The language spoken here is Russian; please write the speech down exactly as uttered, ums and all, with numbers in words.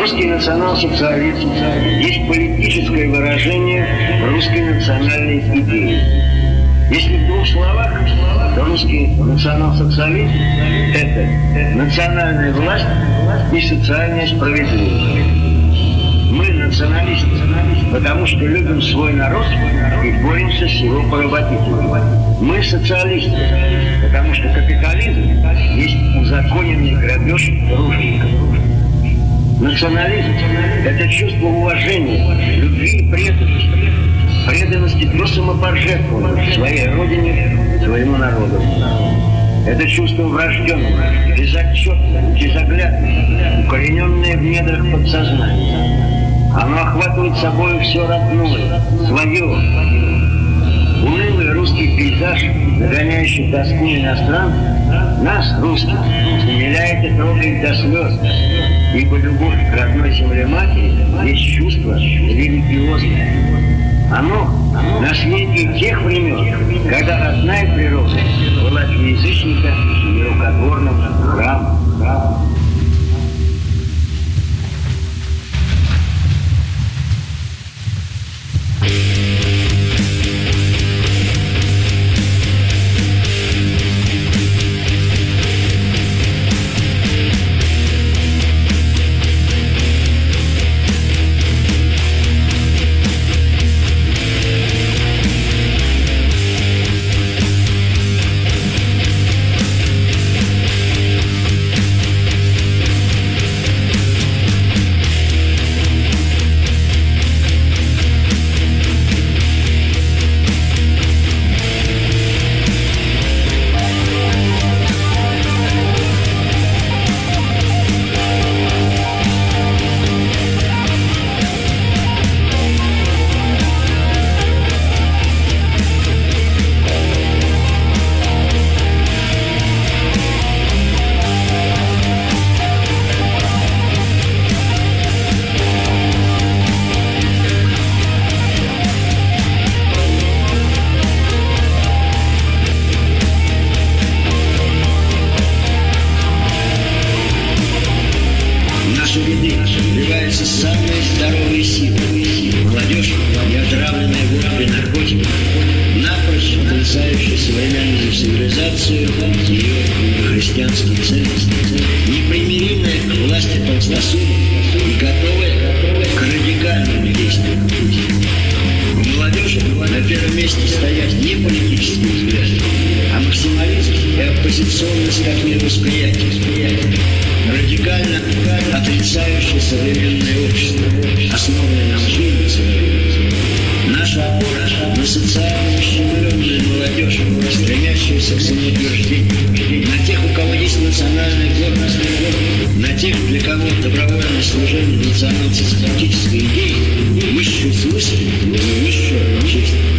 Русский национал-социализм есть политическое выражение русской национальной идеи. Если в двух словах, то русский национал-социализм – это национальная власть и социальная справедливость. Мы националисты, потому что любим свой народ и боремся с его поработителями. Мы социалисты, потому что капитализм есть узаконенный грабеж тружеников. Национализм – это чувство уважения, любви и преданности. Преданности до самопожертвования своей родине, своему народу. Это чувство врожденное, безотчетное, безоглядное, укорененное в недрах подсознания. Оно охватывает собой все родное, свое. Унылый русский пейзаж, нагоняющий тоску иностранцев, нас, русских, умиляет и трогает до слез, ибо любовь к родной земле матери есть чувство религиозное. Оно наследие тех времен, когда родная природа была для язычника нерукотворным храмом. Вливаются самые здоровые силы. Молодежь, не отравленная водкой и наркотиками, напрочь отрицающая современную цивилизацию, ее христианские ценности, непримиримая к власти толстосумов и готовая к радикальным действиям. У молодежи на первом месте стоят не политические взгляды, а максимализм и оппозиционность как мировосприятие. Радикально отрицающее современное общество, основанное на лжи и лицемерии. Наша опора на социально ущемленную молодежь, стремящуюся к самоутверждению, на тех, у кого есть национальная гордость, на тех, для кого добровольное служение национал-социалистической идеи, высший смысл и высшая честь.